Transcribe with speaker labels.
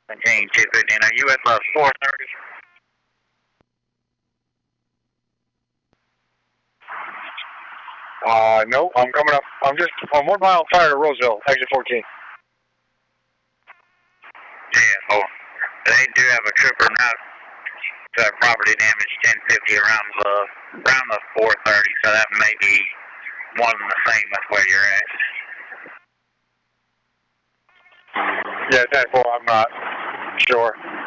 Speaker 1: King 250. Now you at the 430?
Speaker 2: No, I'm coming up. I'm 1 mile prior to Roseville, exit 14.
Speaker 1: Yeah, well, they do have a trooper now. Property damage 1050 around the 430, so that may be one and the same with where you're at.
Speaker 2: Yeah, 10-4, I'm not sure.